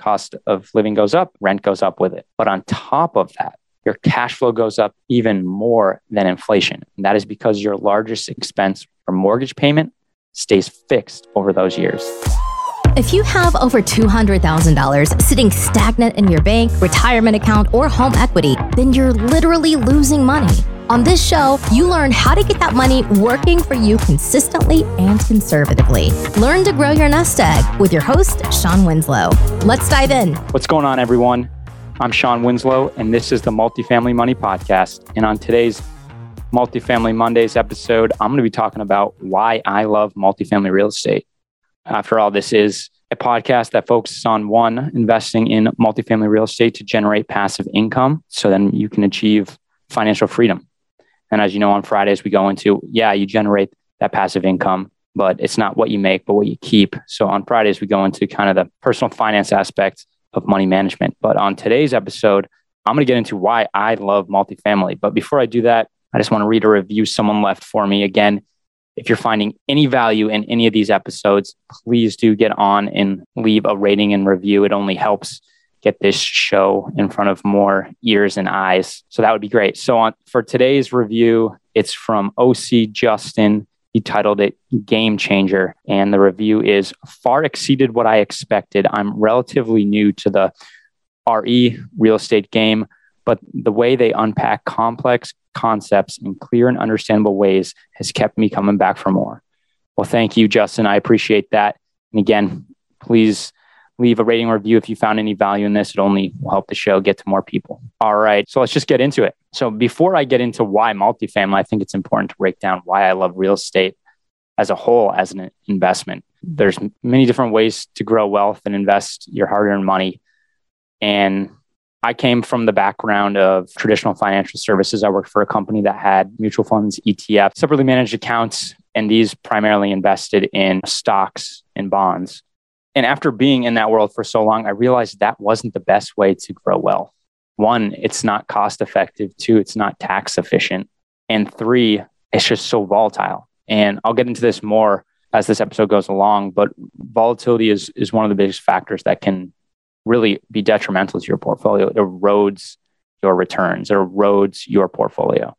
cost of living goes up, rent goes up with it. But on top of that, your cash flow goes up even more than inflation. And that is because your largest expense or mortgage payment stays fixed over those years. If you have over $200,000 sitting stagnant in your bank, retirement account, or home equity, then you're literally losing money. On this show, you learn how to get that money working for you consistently and conservatively. Learn to grow your nest egg with your host, Sean Winslow. Let's dive in. What's going on, everyone? I'm Sean Winslow, and this is the Multifamily Money Podcast. And on today's Multifamily Mondays episode, I'm going to be talking about why I love multifamily real estate. After all, this is a podcast that focuses on one, investing in multifamily real estate to generate passive income so then you can achieve financial freedom. And as you know, on Fridays, we go into, you generate that passive income, but it's not what you make, but what you keep. So on Fridays, we go into kind of the personal finance aspect of money management. But on today's episode, I'm going to get into why I love multifamily. But before I do that, I just want to read a review someone left for me. Again, if you're finding any value in any of these episodes, please do get on and leave a rating and review. It only helps get this show in front of more ears and eyes. So that would be great. So for today's review, it's from OC Justin. He titled it Game Changer. And the review is far exceeded what I expected. I'm relatively new to the RE real estate game, but the way they unpack complex concepts in clear and understandable ways has kept me coming back for more. Well, thank you, Justin. I appreciate that. And again, please leave a rating review if you found any value in this. It only will help the show get to more people. All right, so let's just get into it. So before I get into why multifamily, I think it's important to break down why I love real estate as a whole as an investment. There's many different ways to grow wealth and invest your hard-earned money. And I came from the background of traditional financial services. I worked for a company that had mutual funds, ETFs, separately managed accounts, and these primarily invested in stocks and bonds. And after being in that world for so long, I realized that wasn't the best way to grow wealth. One, it's not cost effective. Two, it's not tax efficient. And three, it's just so volatile. And I'll get into this more as this episode goes along, but volatility is one of the biggest factors that can really be detrimental to your portfolio. It erodes your returns, it erodes your portfolio.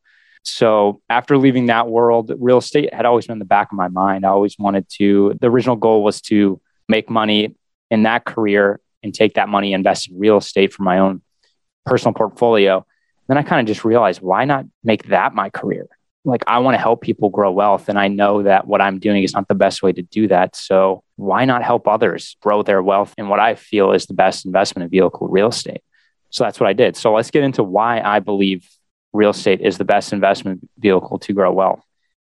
So after leaving that world, real estate had always been in the back of my mind. I always wanted to, the original goal was to make money in that career and take that money, invest in real estate for my own personal portfolio. Then I kind of just realized, why not make that my career? Like, I want to help people grow wealth, and I know that what I'm doing is not the best way to do that. So why not help others grow their wealth in what I feel is the best investment vehicle, real estate? So that's what I did. So let's get into why I believe real estate is the best investment vehicle to grow wealth.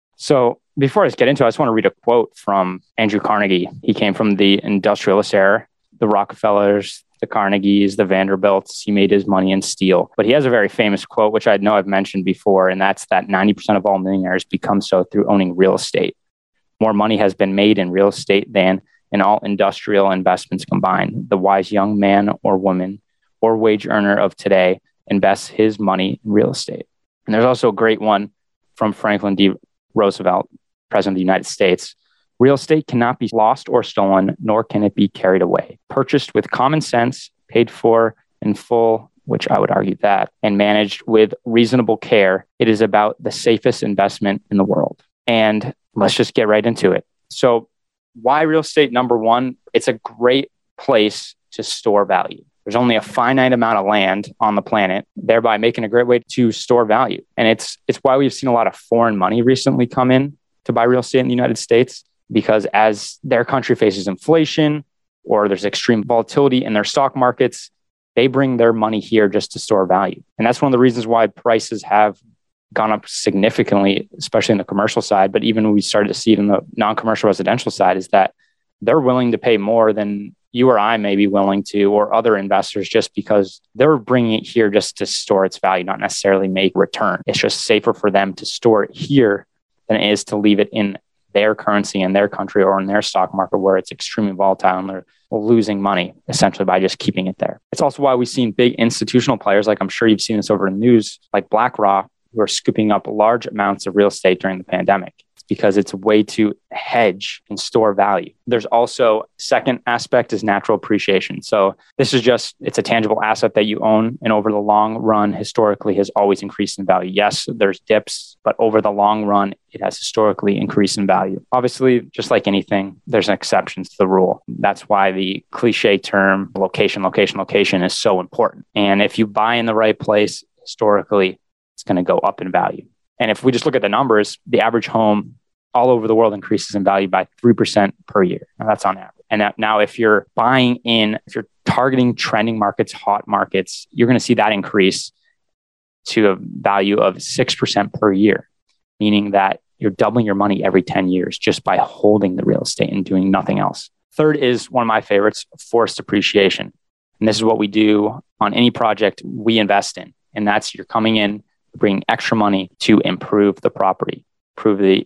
So before I just get into it, I just want to read a quote from Andrew Carnegie. He came from the industrialist era, the Rockefellers, the Carnegies, the Vanderbilts. He made his money in steel. But he has a very famous quote, which I know I've mentioned before, and that's that 90% of all millionaires become so through owning real estate. More money has been made in real estate than in all industrial investments combined. The wise young man or woman or wage earner of today invests his money in real estate. And there's also a great one from Franklin D. Roosevelt, President of the United States. Real estate cannot be lost or stolen, nor can it be carried away. Purchased with common sense, paid for in full, which I would argue that, and managed with reasonable care, it is about the safest investment in the world. And let's just get right into it. So why real estate? Number one, it's a great place to store value. There's only a finite amount of land on the planet, thereby making a great way to store value. And it's why we've seen a lot of foreign money recently come in to buy real estate in the United States, because as their country faces inflation or there's extreme volatility in their stock markets, they bring their money here just to store value. And that's one of the reasons why prices have gone up significantly, especially in the commercial side. But even we started to see it in the non-commercial residential side, is that they're willing to pay more than you or I may be willing to, or other investors, just because they're bringing it here just to store its value, not necessarily make return. It's just safer for them to store it here than it is to leave it in their currency in their country or in their stock market where it's extremely volatile and they're losing money essentially by just keeping it there. It's also why we've seen big institutional players, like I'm sure you've seen this over the news, like BlackRock, who are scooping up large amounts of real estate during the pandemic. because it's a way to hedge and store value. There's also second aspect is natural appreciation. So this is just, it's a tangible asset that you own, and over the long run, historically has always increased in value. Yes, there's dips, but over the long run, it has historically increased in value. Obviously, just like anything, there's exceptions to the rule. That's why the cliche term location is so important. And if you buy in the right place, historically, it's going to go up in value. And if we just look at the numbers, the average home all over the world increases in value by 3% per year. Now that's on average. And now if you're if you're targeting trending markets, hot markets, you're going to see that increase to a value of 6% per year, meaning that you're doubling your money every 10 years just by holding the real estate and doing nothing else. Third is one of my favorites, forced appreciation. And this is what we do on any project we invest in. And that's you're coming in, bringing extra money to improve the property, improve the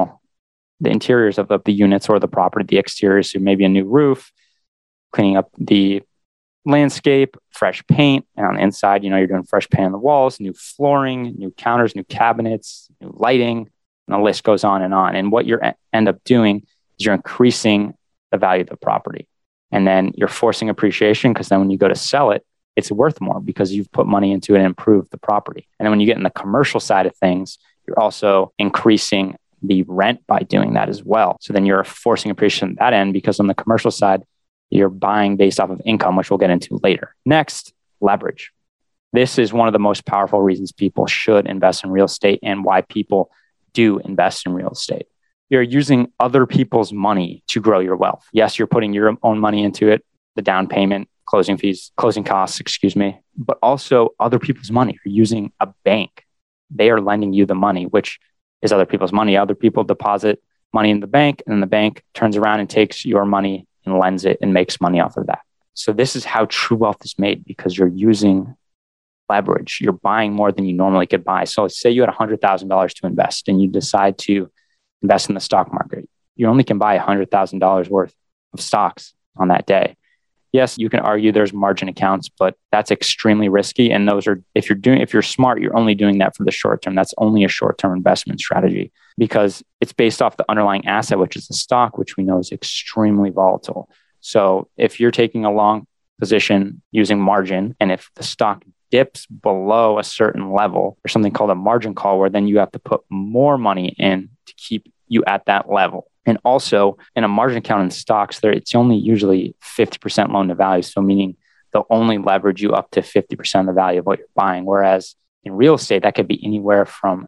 interiors of the units or the property, the exteriors, so maybe a new roof, cleaning up the landscape, fresh paint. And on the inside, you're doing fresh paint on the walls, new flooring, new counters, new cabinets, new lighting, and the list goes on. And what you end up doing is you're increasing the value of the property. And then you're forcing appreciation because then when you go to sell it, it's worth more because you've put money into it and improved the property. And then when you get in the commercial side of things, you're also increasing the rent by doing that as well. So then you're forcing appreciation at that end because on the commercial side, you're buying based off of income, which we'll get into later. Next, leverage. This is one of the most powerful reasons people should invest in real estate and why people do invest in real estate. You're using other people's money to grow your wealth. Yes, you're putting your own money into it, the down payment, closing costs, but also other people's money. You're using a bank. They are lending you the money, which is other people's money. Other people deposit money in the bank, and then the bank turns around and takes your money and lends it and makes money off of that. So this is how true wealth is made because you're using leverage. You're buying more than you normally could buy. So say you had $100,000 to invest and you decide to invest in the stock market. You only can buy $100,000 worth of stocks on that day. Yes, you can argue there's margin accounts, but that's extremely risky. And those are, if you're smart, you're only doing that for the short term. That's only a short-term investment strategy because it's based off the underlying asset, which is the stock, which we know is extremely volatile. So if you're taking a long position using margin, and if the stock dips below a certain level, there's something called a margin call, where then you have to put more money in to keep you at that level. And also in a margin account in stocks, it's only usually 50% loan to value. So meaning they'll only leverage you up to 50% of the value of what you're buying. Whereas in real estate, that could be anywhere from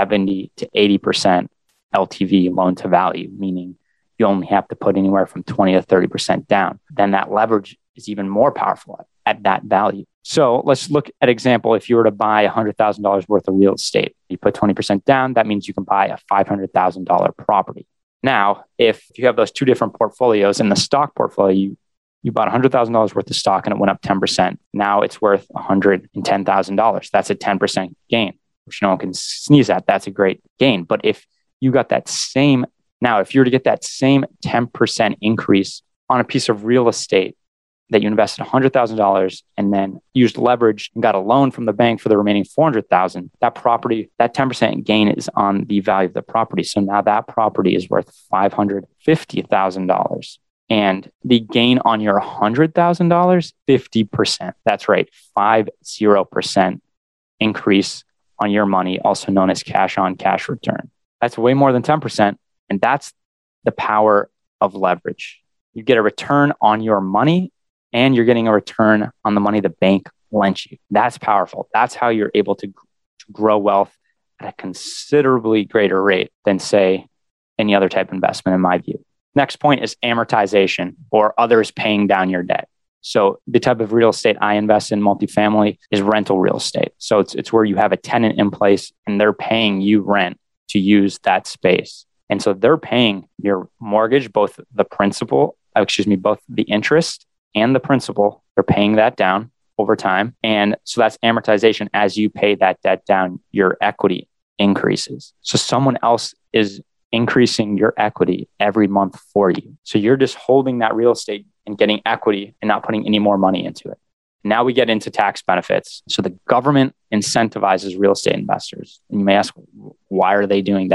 70 to 80% LTV, loan to value, meaning you only have to put anywhere from 20 to 30% down. Then that leverage is even more powerful at that value. So let's look at example. If you were to buy $100,000 worth of real estate, you put 20% down, that means you can buy a $500,000 property. Now, if you have those two different portfolios, in the stock portfolio, you bought $100,000 worth of stock and it went up 10%. Now it's worth $110,000. That's a 10% gain, which no one can sneeze at. That's a great gain. But if you got if you were to get that same 10% increase on a piece of real estate that you invested $100,000 and then used leverage and got a loan from the bank for the remaining $400,000, that property, that 10% gain is on the value of the property. So now that property is worth $550,000. And the gain on your $100,000, 50%. That's right, 50% increase on your money, also known as cash on cash return. That's way more than 10%. And that's the power of leverage. You get a return on your money, and you're getting a return on the money the bank lent you. That's powerful. That's how you're able to grow wealth at a considerably greater rate than, say, any other type of investment, in my view. Next point is amortization, or others paying down your debt. So the type of real estate I invest in, multifamily, is rental real estate. So it's where you have a tenant in place and they're paying you rent to use that space. And so they're paying your mortgage, both the interest and the principal. They're paying that down over time. And so that's amortization. As you pay that debt down, your equity increases. So someone else is increasing your equity every month for you. So you're just holding that real estate and getting equity and not putting any more money into it. Now we get into tax benefits. So the government incentivizes real estate investors. And you may ask, why are they doing that?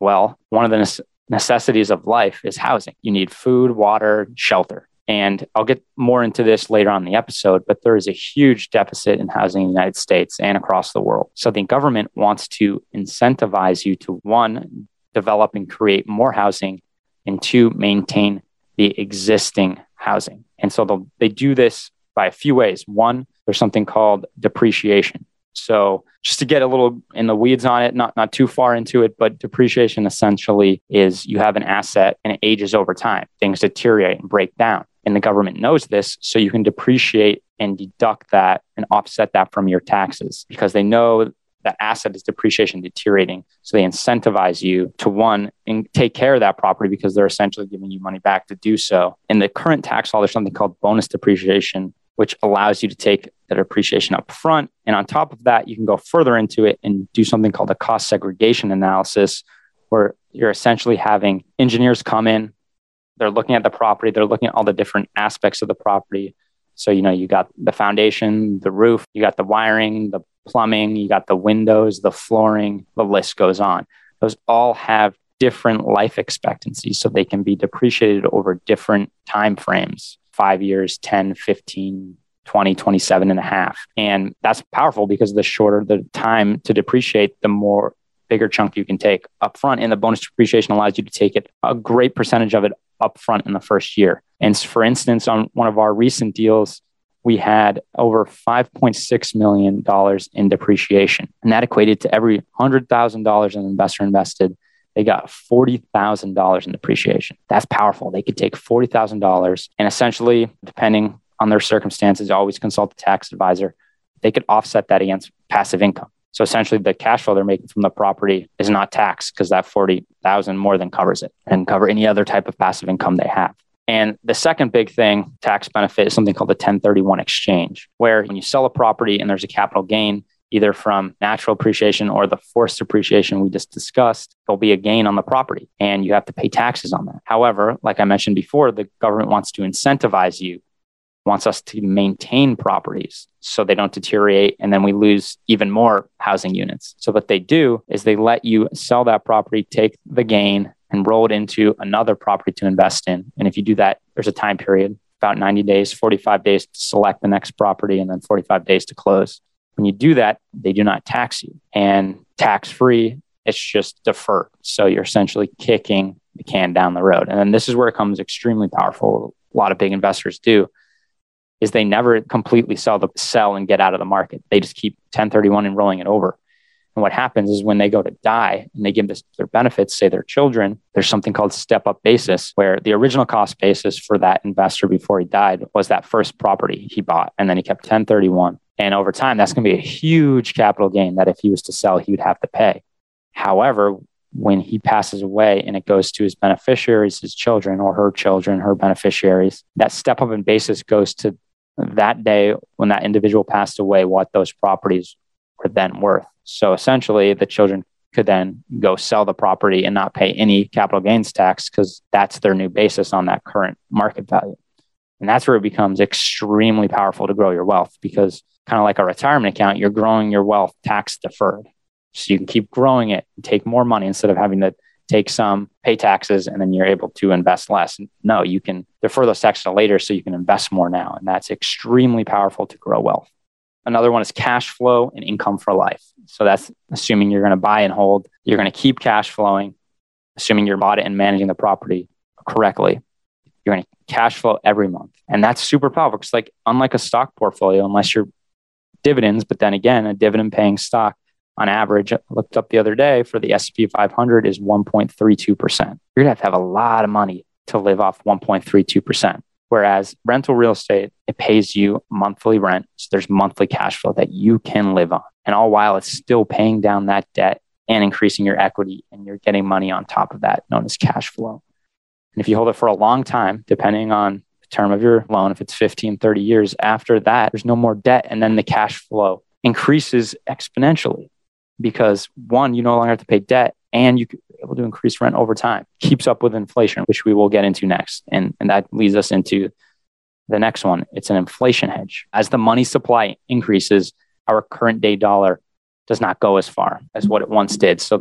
Well, one of the necessities of life is housing. You need food, water, shelter. And I'll get more into this later on in the episode, but there is a huge deficit in housing in the United States and across the world. So the government wants to incentivize you to, one, develop and create more housing, and two, maintain the existing housing. And so they do this by a few ways. One, there's something called depreciation. So just to get a little in the weeds on it, not too far into it, but depreciation essentially is you have an asset and it ages over time. Things deteriorate and break down. And the government knows this, so you can depreciate and deduct that and offset that from your taxes because they know that asset is depreciation deteriorating. So they incentivize you to, one, and take care of that property because they're essentially giving you money back to do so. In the current tax law, there's something called bonus depreciation, which allows you to take the depreciation up front. And on top of that, you can go further into it and do something called a cost segregation analysis, where you're essentially having engineers come in, they're looking at the property, they're looking at all the different aspects of the property. So, you got the foundation, the roof, you got the wiring, the plumbing, you got the windows, the flooring, the list goes on. Those all have different life expectancies, so they can be depreciated over different time frames, 5 years, 10, 15, 20, 27 and a half. And that's powerful because the shorter the time to depreciate, the more bigger chunk you can take up front. And the bonus depreciation allows you to take it, a great percentage of it up front in the first year. And for instance, on one of our recent deals, we had over $5.6 million in depreciation. And that equated to every $100,000 an investor invested, they got $40,000 in depreciation. That's powerful. They could take $40,000 and essentially, depending on their circumstances, always consult the tax advisor. They could offset that against passive income. So essentially, the cash flow they're making from the property is not taxed because that $40,000 more than covers it and cover any other type of passive income they have. And the second big thing, tax benefit, is something called the 1031 exchange, where when you sell a property and there's a capital gain, either from natural appreciation or the forced appreciation we just discussed, there'll be a gain on the property and you have to pay taxes on that. However, like I mentioned before, the government wants to incentivize you, wants us to maintain properties so they don't deteriorate and then we lose even more housing units. So what they do is they let you sell that property, take the gain, and roll it into another property to invest in. And if you do that, there's a time period, about 90 days, 45 days to select the next property, and then 45 days to close. When you do that, they do not tax you. And tax-free, it's just deferred. So you're essentially kicking the can down the road. And then this is where it becomes extremely powerful. A lot of big investors do, is they never completely sell and get out of the market. They just keep 1031 and rolling it over. And what happens is when they go to die and they give their benefits, say their children, there's something called step-up basis, where the original cost basis for that investor before he died was that first property he bought. And then he kept 1031. And over time, that's going to be a huge capital gain that if he was to sell, he would have to pay. However, when he passes away and it goes to his beneficiaries, his children or her children, her beneficiaries, that step-up in basis goes to that day when that individual passed away, what those properties were then worth. So essentially, the children could then go sell the property and not pay any capital gains tax because that's their new basis on that current market value. And that's where it becomes extremely powerful to grow your wealth, because kind of like a retirement account, you're growing your wealth tax deferred. So you can keep growing it and take more money instead of having to take some, pay taxes, and then you're able to invest less. No, you can defer those taxes later so you can invest more now. And that's extremely powerful to grow wealth. Another one is cash flow and income for life. So that's assuming you're going to buy and hold. You're going to keep cash flowing, assuming you're bought it and managing the property correctly. You're going to cash flow every month. And that's super powerful because unlike a stock portfolio, unless you're dividends, but then again, a dividend paying stock on average, I looked up the other day for the S&P 500 is 1.32%. You're going to have a lot of money to live off 1.32%. Whereas rental real estate, it pays you monthly rent. So there's monthly cash flow that you can live on. And all while it's still paying down that debt and increasing your equity, and you're getting money on top of that, known as cash flow. And if you hold it for a long time, depending on the term of your loan, if it's 15, 30 years, after that, there's no more debt. And then the cash flow increases exponentially because one, you no longer have to pay debt and you can be able to increase rent over time. Keeps up with inflation, which we will get into next. And that leads us into the next one. It's an inflation hedge. As the money supply increases, our current day dollar does not go as far as what it once did. So that's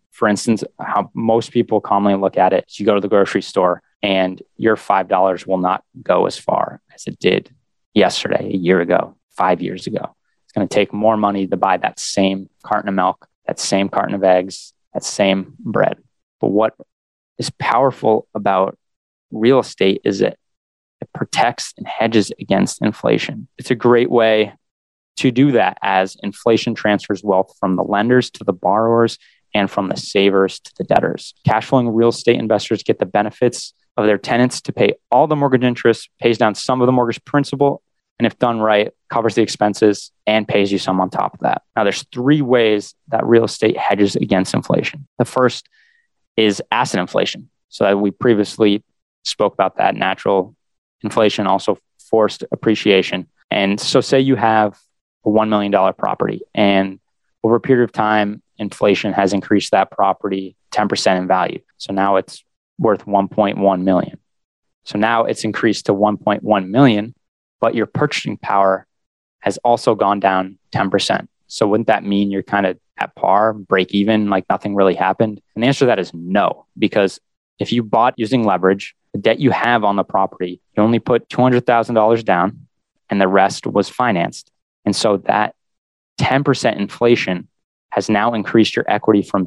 For instance, how most people commonly look at it is you go to the grocery store and your $5 will not go as far as it did yesterday, a year ago, 5 years ago. It's going to take more money to buy that same carton of milk, that same carton of eggs, that same bread. But what is powerful about real estate is it protects and hedges against inflation. It's a great way to do that as inflation transfers wealth from the lenders to the borrowers and from the savers to the debtors. Cash flowing real estate investors get the benefits of their tenants to pay all the mortgage interest, pays down some of the mortgage principal, and if done right, covers the expenses and pays you some on top of that. Now, there's 3 ways that real estate hedges against inflation. The first is asset inflation. So we previously spoke about that. Natural inflation, also forced appreciation. And so say you have a $1 million property, and over a period of time, inflation has increased that property 10% in value. So now it's worth 1.1 million. So now it's increased to 1.1 million, but your purchasing power has also gone down 10%. So wouldn't that mean you're kind of at par, break even, like nothing really happened? And the answer to that is no, because if you bought using leverage, the debt you have on the property, you only put $200,000 down and the rest was financed. And so that 10% inflation has now increased your equity from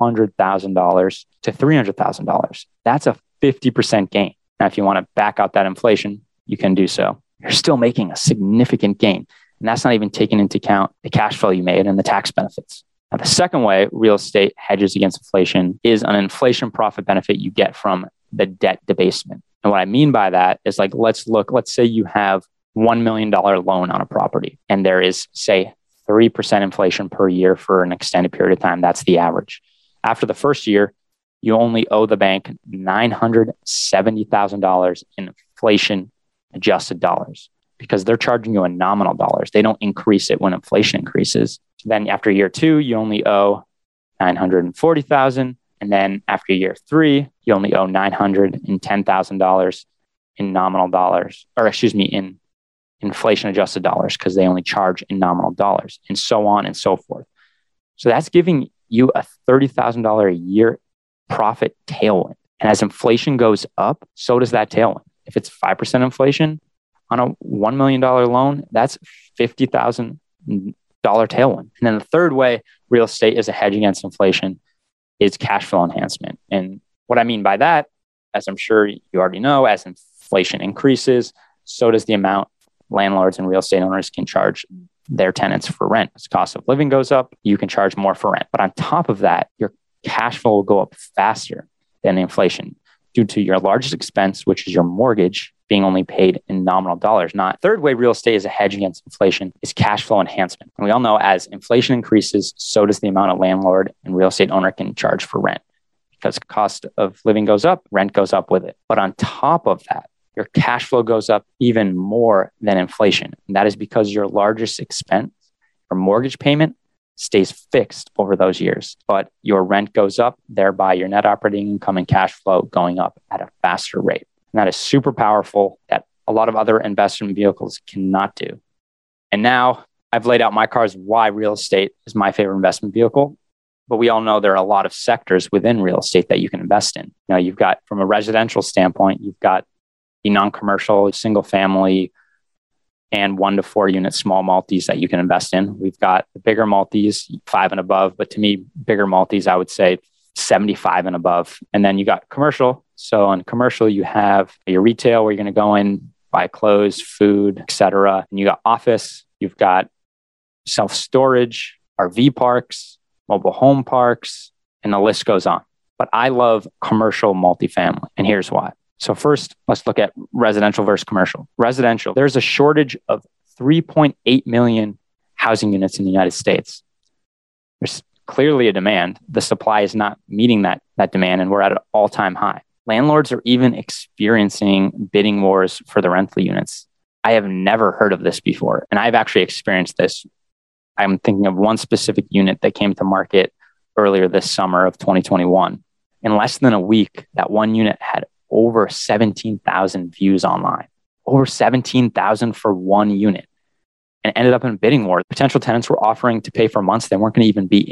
$200,000 to $300,000. That's a 50% gain. Now, if you want to back out that inflation, you can do so. You're still making a significant gain. And that's not even taking into account the cash flow you made and the tax benefits. Now, the second way real estate hedges against inflation is an inflation profit benefit you get from the debt debasement. And what I mean by that is like, let's say you have $1 million loan on a property and there is, say, 3% inflation per year for an extended period of time. That's the average. After the first year, you only owe the bank $970,000 in inflation adjusted dollars because they're charging you a nominal dollars. They don't increase it when inflation increases. So then after year 2, you only owe $940,000. And then after year 3, you only owe $910,000 in nominal dollars, in inflation adjusted dollars, because they only charge in nominal dollars, and so on and so forth. So that's giving you a $30,000 a year profit tailwind. And as inflation goes up, so does that tailwind. If it's 5% inflation on a $1 million loan, that's $50,000 tailwind. And then the third way real estate is a hedge against inflation is cash flow enhancement. And what I mean by that, as I'm sure you already know, as inflation increases, so does the amount landlords and real estate owners can charge their tenants for rent. As the cost of living goes up, you can charge more for rent. But on top of that, your cash flow will go up faster than inflation due to your largest expense, which is your mortgage, being only paid in nominal dollars. Not third way real estate is a hedge against inflation is cash flow enhancement. And we all know as inflation increases, so does the amount a landlord and real estate owner can charge for rent. Because cost of living goes up, rent goes up with it. But on top of that, your cash flow goes up even more than inflation. And that is because your largest expense, your mortgage payment, stays fixed over those years. But your rent goes up, thereby your net operating income and cash flow going up at a faster rate. And that is super powerful that a lot of other investment vehicles cannot do. And now I've laid out my cards why real estate is my favorite investment vehicle. But we all know there are a lot of sectors within real estate that you can invest in. You know, you've got, from a residential standpoint, you've got the non-commercial, single family, and 1 to 4 unit small multis that you can invest in. We've got the bigger multis, 5 and above. But to me, bigger multis, I would say 75 and above. And then you got commercial. So on commercial, you have your retail where you're going to go in, buy clothes, food, etc. And you got office, you've got self-storage, RV parks, mobile home parks, and the list goes on. But I love commercial multifamily. And here's why. So first, let's look at residential versus commercial. Residential, there's a shortage of 3.8 million housing units in the United States. There's clearly a demand. The supply is not meeting that demand, and we're at an all-time high. Landlords are even experiencing bidding wars for the rental units. I have never heard of this before, and I've actually experienced this. I'm thinking of one specific unit that came to market earlier this summer of 2021. In less than a week, that one unit had over 17,000 views online, over 17,000 for one unit, and ended up in a bidding war. Potential tenants were offering to pay for months they weren't going to even be in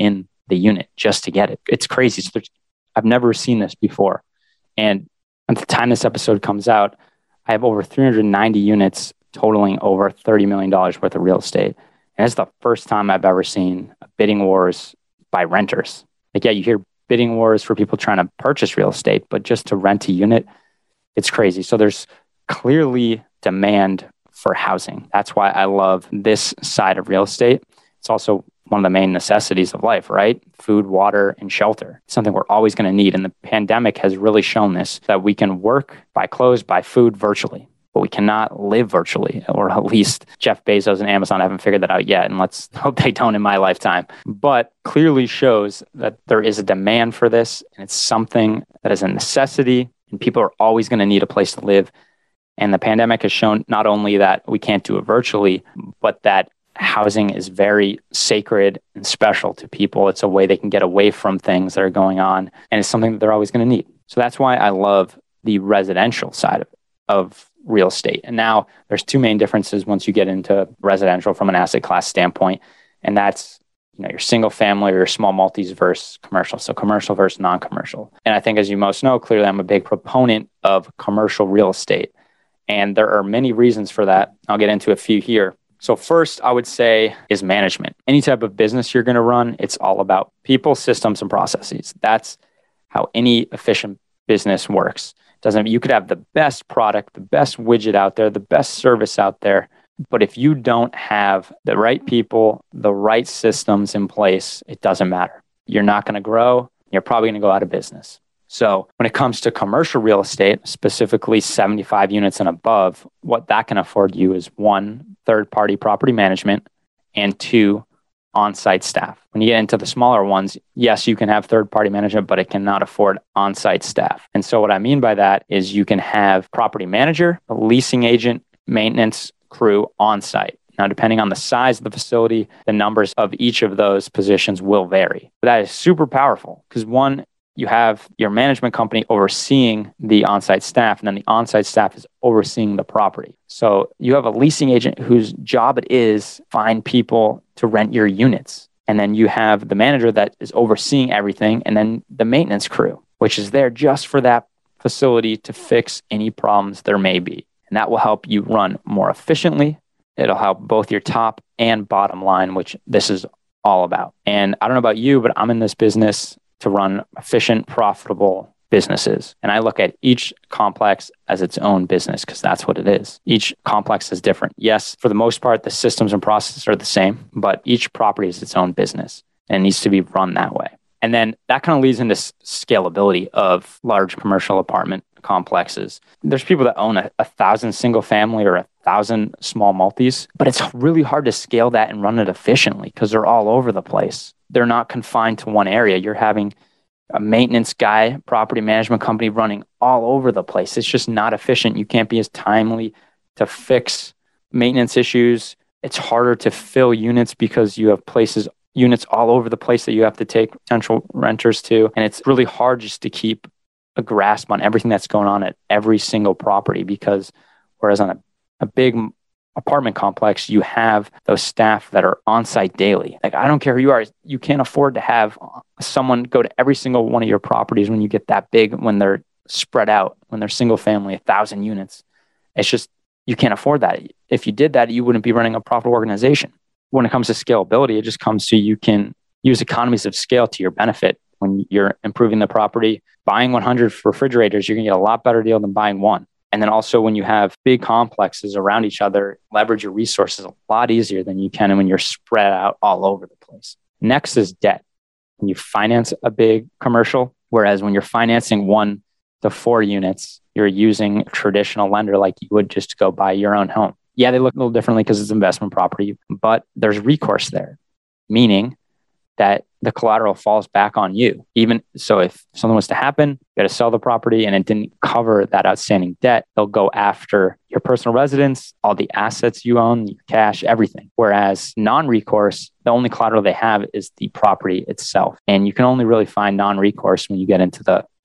the unit just to get it. It's crazy. So I've never seen this before. And at the time this episode comes out, I have over 390 units totaling over $30 million worth of real estate. And it's the first time I've ever seen bidding wars by renters. Like, yeah, you hear bidding wars for people trying to purchase real estate, but just to rent a unit, it's crazy. So there's clearly demand for housing. That's why I love this side of real estate. It's also one of the main necessities of life, right? Food, water, and shelter. It's something we're always going to need. And the pandemic has really shown this, that we can work, buy clothes, buy food virtually, but we cannot live virtually, or at least Jeff Bezos and Amazon haven't figured that out yet. And let's hope they don't in my lifetime. But clearly shows that there is a demand for this, and it's something that is a necessity, and people are always going to need a place to live. And the pandemic has shown not only that we can't do it virtually, but that housing is very sacred and special to people. It's a way they can get away from things that are going on, and it's something that they're always going to need. So that's why I love the residential side of real estate. And now there's two main differences once you get into residential from an asset class standpoint, and that's your single family or your small multis versus commercial. So commercial versus non-commercial. And I think, as you most know, clearly I'm a big proponent of commercial real estate. And there are many reasons for that. I'll get into a few here. So first, I would say, is management. Any type of business you're going to run, it's all about people, systems, and processes. That's how any efficient business works. You could have the best product, the best widget out there, the best service out there, but if you don't have the right people, the right systems in place, it doesn't matter. You're not going to grow. You're probably going to go out of business. So when it comes to commercial real estate, specifically 75 units and above, what that can afford you is 1, third-party property management, and 2, on-site staff. When you get into the smaller ones, yes, you can have third-party management, but it cannot afford on-site staff. And so what I mean by that is you can have property manager, a leasing agent, maintenance crew on-site. Now, depending on the size of the facility, the numbers of each of those positions will vary. But that is super powerful because, one, you have your management company overseeing the on-site staff, and then the on-site staff is overseeing the property. So you have a leasing agent whose job it is find people to rent your units. And then you have the manager that is overseeing everything, and then the maintenance crew, which is there just for that facility to fix any problems there may be. And that will help you run more efficiently. It'll help both your top and bottom line, which this is all about. And I don't know about you, but I'm in this business to run efficient, profitable businesses. And I look at each complex as its own business because that's what it is. Each complex is different. Yes, for the most part, the systems and processes are the same, but each property is its own business and it needs to be run that way. And then that kind of leads into scalability of large commercial apartment complexes. There's people that own 1,000 single family or 1,000 small multis, but it's really hard to scale that and run it efficiently because they're all over the place. They're not confined to one area. You're having a maintenance guy, property management company running all over the place. It's just not efficient. You can't be as timely to fix maintenance issues. It's harder to fill units because you have units all over the place that you have to take potential renters to. And it's really hard just to keep a grasp on everything that's going on at every single property because whereas on a big apartment complex, you have those staff that are on site daily. Like, I don't care who you are. You can't afford to have someone go to every single one of your properties when you get that big, when they're spread out, when they're single family, 1,000 units. It's just, you can't afford that. If you did that, you wouldn't be running a profitable organization. When it comes to scalability, it just comes to you can use economies of scale to your benefit. When you're improving the property, buying 100 refrigerators, you're going to get a lot better deal than buying one. And then also when you have big complexes around each other, leverage your resources a lot easier than you can when you're spread out all over the place. Next is debt. When you finance a big commercial, whereas when you're financing 1 to 4 units, you're using a traditional lender like you would just to go buy your own home. Yeah, they look a little differently because it's investment property, but there's recourse there, meaning that the collateral falls back on you. Even so, if something was to happen, you got to sell the property and it didn't cover that outstanding debt, they'll go after your personal residence, all the assets you own, your cash, everything. Whereas non-recourse, the only collateral they have is the property itself. And you can only really find non-recourse when you get into the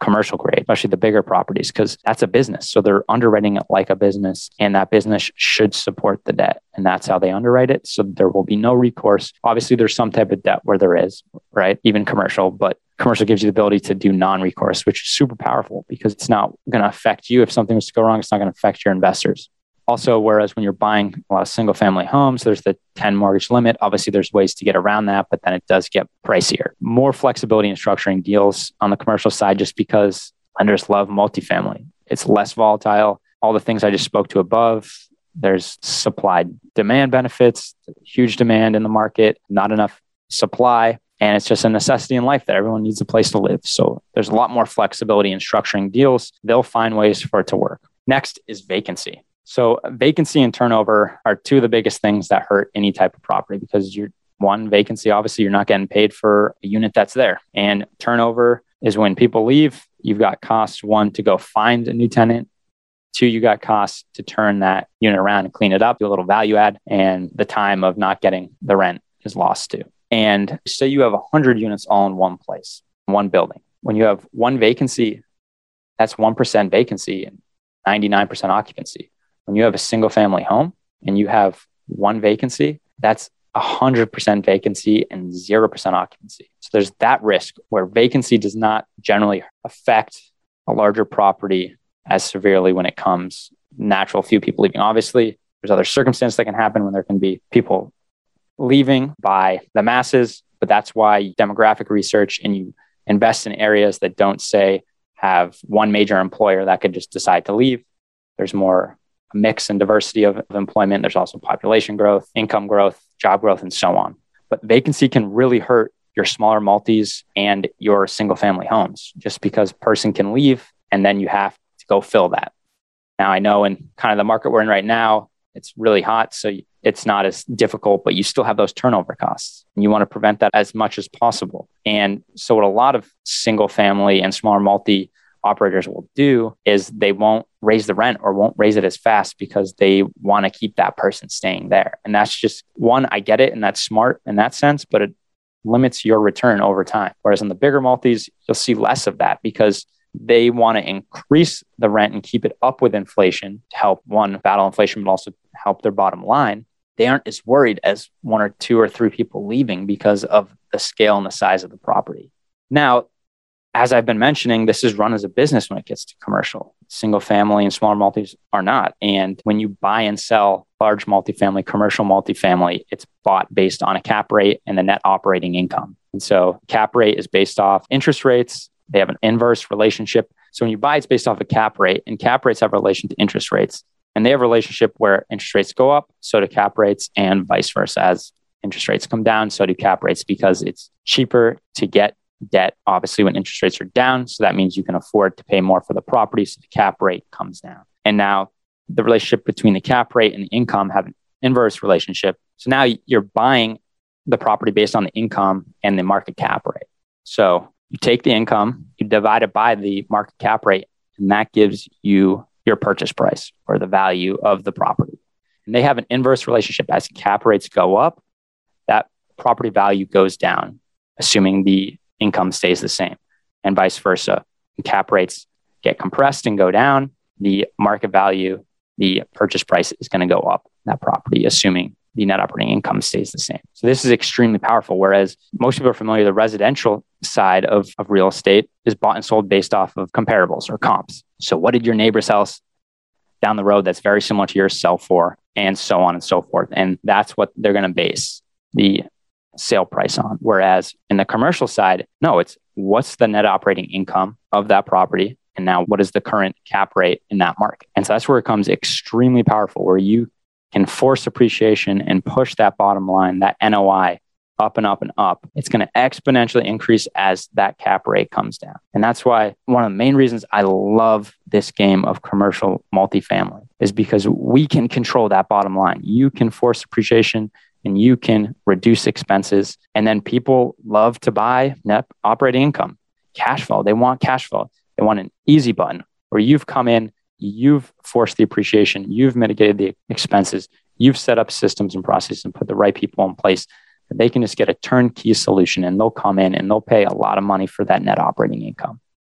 commercial grade, especially the bigger properties, because that's a business. So they're underwriting it like a business, and that business should support the debt. And that's how they underwrite it. So there will be no recourse. Obviously, there's some type of debt where there is, right? Even commercial, but commercial gives you the ability to do non-recourse, which is super powerful because it's not going to affect you. If something was to go wrong, it's not going to affect your investors. Also, whereas when you're buying a lot of single family homes, there's the 10 mortgage limit. Obviously, there's ways to get around that, but then it does get pricier. More flexibility in structuring deals on the commercial side, just because lenders love multifamily. It's less volatile. All the things I just spoke to above, there's supply demand benefits, huge demand in the market, not enough supply. And it's just a necessity in life that everyone needs a place to live. So there's a lot more flexibility in structuring deals. They'll find ways for it to work. Next is vacancy. So vacancy and turnover are two of the biggest things that hurt any type of property, because vacancy, obviously you're not getting paid for a unit that's there. And turnover is when people leave. You've got costs, one, to go find a new tenant. Two, you got costs to turn that unit around and clean it up, do a little value add, and the time of not getting the rent is lost too. And say you have 100 units all in one place, one building. When you have one vacancy, that's 1% vacancy and 99% occupancy. When you have a single family home and you have one vacancy, that's 100% vacancy and 0% occupancy. So there's that risk where vacancy does not generally affect a larger property as severely when it comes natural few people leaving. Obviously, there's other circumstances that can happen when there can be people leaving by the masses, but that's why demographic research and you invest in areas that don't say have one major employer that could just decide to leave. There's more mix and diversity of employment. There's also population growth, income growth, job growth, and so on. But vacancy can really hurt your smaller multis and your single family homes, just because a person can leave and then you have to go fill that. Now, I know in kind of the market we're in right now, it's really hot, so it's not as difficult, but you still have those turnover costs. And you want to prevent that as much as possible. And so what a lot of single family and smaller multi operators will do is they won't raise the rent or won't raise it as fast because they want to keep that person staying there. And that's just one, I get it, and that's smart in that sense, but it limits your return over time. Whereas in the bigger multis, you'll see less of that because they want to increase the rent and keep it up with inflation to help, one, battle inflation, but also help their bottom line. They aren't as worried as one or two or three people leaving because of the scale and the size of the property. Now, as I've been mentioning, this is run as a business when it gets to commercial. Single family and smaller multis are not. And when you buy and sell large multifamily, commercial multifamily, it's bought based on a cap rate and the net operating income. And so cap rate is based off interest rates. They have an inverse relationship. So when you buy, it's based off a cap rate, and cap rates have a relation to interest rates. And they have a relationship where interest rates go up, so do cap rates, and vice versa. As interest rates come down, so do cap rates, because it's cheaper to get debt, obviously, when interest rates are down. So that means you can afford to pay more for the property, so the cap rate comes down. And now the relationship between the cap rate and the income have an inverse relationship. So now you're buying the property based on the income and the market cap rate. So you take the income, you divide it by the market cap rate, and that gives you your purchase price or the value of the property. And they have an inverse relationship. As cap rates go up, that property value goes down, assuming the income stays the same, and vice versa. When cap rates get compressed and go down, the market value, the purchase price is going to go up in that property, assuming the net operating income stays the same. So this is extremely powerful. Whereas most people are familiar, the residential side of real estate is bought and sold based off of comparables or comps. So what did your neighbor's house down the road that's very similar to yours sell for, and so on and so forth. And that's what they're going to base the sale price on. Whereas in the commercial side, no, it's what's the net operating income of that property, and now what is the current cap rate in that market. And so that's where it becomes extremely powerful, where you can force appreciation and push that bottom line, that NOI, up and up and up. It's going to exponentially increase as that cap rate comes down. And that's why one of the main reasons I love this game of commercial multifamily is because we can control that bottom line. You can force appreciation and you can reduce expenses. And then people love to buy net operating income, cash flow. They want cash flow. They want an easy button where you've come in, you've forced the appreciation, you've mitigated the expenses, you've set up systems and processes and put the right people in place. They can just get a turnkey solution, and they'll come in and they'll pay a lot of money for that net operating income.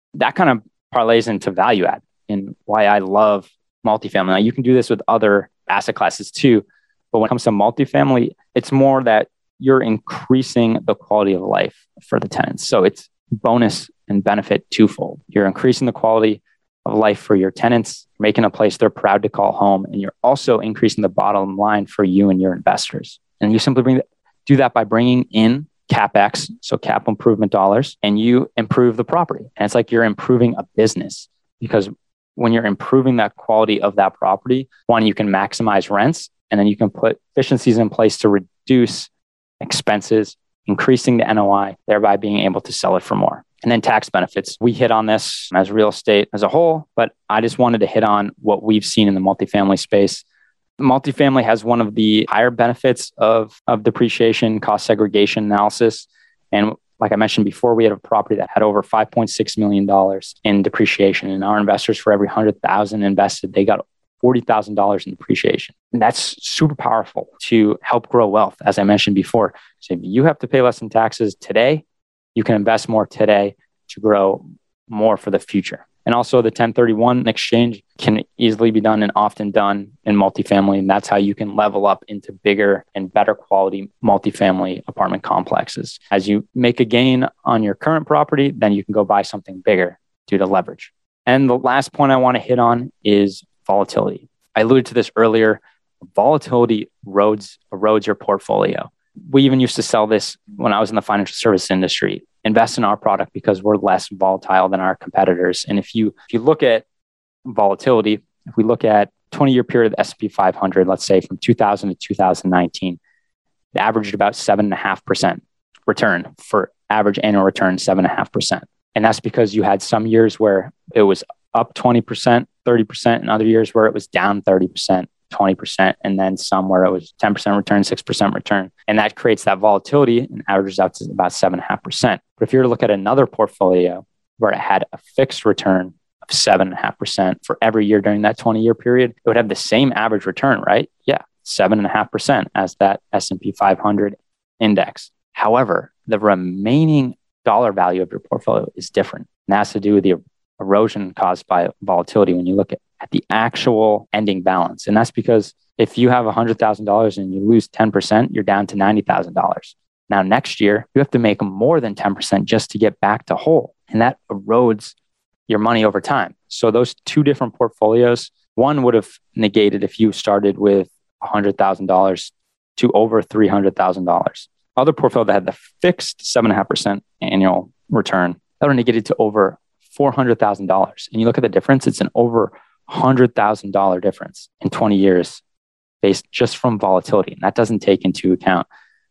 that kind of parlays into value add and why I love multifamily. Now, you can do this with other asset classes too, but when it comes to multifamily, it's more that you're increasing the quality of life for the tenants. So it's bonus and benefit twofold. You're increasing the quality of life for your tenants, making a place they're proud to call home, and you're also increasing the bottom line for you and your investors. And you simply do that by bringing in CapEx, so capital improvement dollars, and you improve the property. And it's like you're improving a business, because when you're improving that quality of that property, one, you can maximize rents, and then you can put efficiencies in place to reduce expenses, increasing the NOI, thereby being able to sell it for more. And then tax benefits. We hit on this as real estate as a whole, but I just wanted to hit on what we've seen in the multifamily space. Multifamily has one of the higher benefits of depreciation, cost segregation analysis. And like I mentioned before, we had a property that had over $5.6 million in depreciation. And our investors, for every $100,000 invested, they got $40,000 in depreciation. And that's super powerful to help grow wealth. As I mentioned before, so if you have to pay less in taxes today, you can invest more today to grow more for the future. And also the 1031 exchange can easily be done and often done in multifamily. And that's how you can level up into bigger and better quality multifamily apartment complexes. As you make a gain on your current property, then you can go buy something bigger due to leverage. And the last point I want to hit on is volatility. I alluded to this earlier. Volatility erodes your portfolio. We even used to sell this when I was in the financial service industry. Invest in our product because we're less volatile than our competitors. And if you look at volatility, if we look at 20-year period of the S&P 500, let's say from 2000 to 2019, it averaged about 7.5% return for average annual return, 7.5%. And that's because you had some years where it was up 20%, 30%, and other years where it was down 30%. 20%, and then some where it was 10% return, 6% return. And that creates that volatility and averages out to about 7.5%. But if you were to look at another portfolio where it had a fixed return of 7.5% for every year during that 20-year period, it would have the same average return, right? Yeah, 7.5% as that S&P 500 index. However, the remaining dollar value of your portfolio is different. And that has to do with the erosion caused by volatility when you look at the actual ending balance. And that's because if you have $100,000 and you lose 10%, you're down to $90,000. Now, next year, you have to make more than 10% just to get back to whole. And that erodes your money over time. So those two different portfolios, one would have negated if you started with $100,000 to over $300,000. Other portfolio that had the fixed 7.5% annual return, that would negate it to over $400,000. And you look at the difference, it's an over $100,000 difference in 20 years based just from volatility. And that doesn't take into account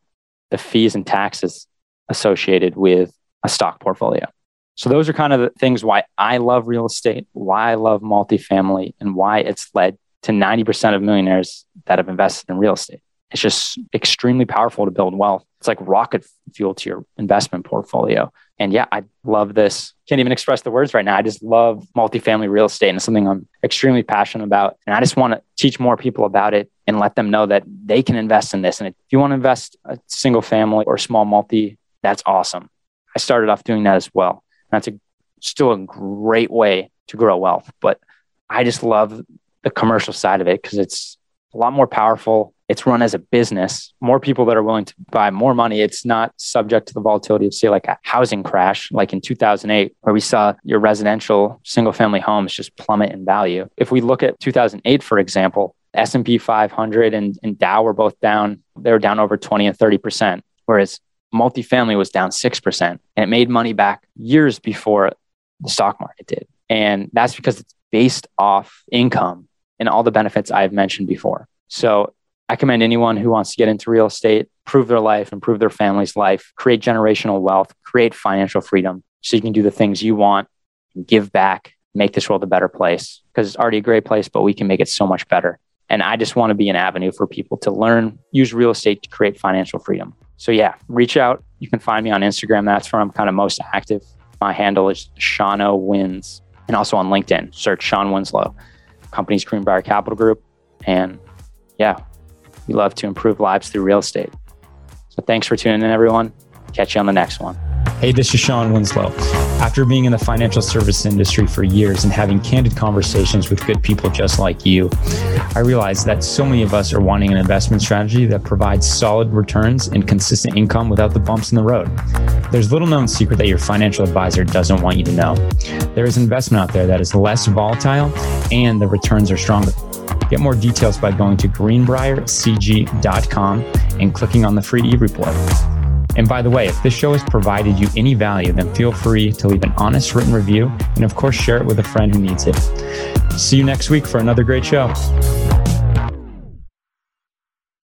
the fees and taxes associated with a stock portfolio. So those are kind of the things why I love real estate, why I love multifamily, and why it's led to 90% of millionaires that have invested in real estate. It's just extremely powerful to build wealth. It's like rocket fuel to your investment portfolio. And yeah, I love this. Can't even express the words right now. I just love multifamily real estate, and it's something I'm extremely passionate about. And I just want to teach more people about it and let them know that they can invest in this. And if you want to invest a single family or small multi, that's awesome. I started off doing that as well. And that's still a great way to grow wealth. But I just love the commercial side of it because it's a lot more powerful. It's run as a business. More people that are willing to buy more money. It's not subject to the volatility of, say, like a housing crash, like in 2008, where we saw your residential single-family homes just plummet in value. If we look at 2008, for example, S&P 500 and Dow were both down. They were down over 20 and 30%, whereas multifamily was down 6%. And it made money back years before the stock market did. And that's because it's based off income and all the benefits I've mentioned before. So I commend anyone who wants to get into real estate, improve their life, improve their family's life, create generational wealth, create financial freedom so you can do the things you want, give back, make this world a better place, because it's already a great place, but we can make it so much better. And I just want to be an avenue for people to learn, use real estate to create financial freedom. So yeah, reach out. You can find me on Instagram. That's where I'm kind of most active. My handle is Shano Wins. And also on LinkedIn, search Sean Winslow. Company's Greenbrier Capital Group. And yeah, we love to improve lives through real estate. So thanks for tuning in, everyone. Catch you on the next one. Hey, this is Sean Winslow. After being in the financial service industry for years and having candid conversations with good people just like you, I realized that so many of us are wanting an investment strategy that provides solid returns and consistent income without the bumps in the road. There's little known secret that your financial advisor doesn't want you to know. There is an investment out there that is less volatile and the returns are stronger. Get more details by going to greenbriercg.com and clicking on the free e-report. And by the way, if this show has provided you any value, then feel free to leave an honest written review and of course share it with a friend who needs it. See you next week for another great show.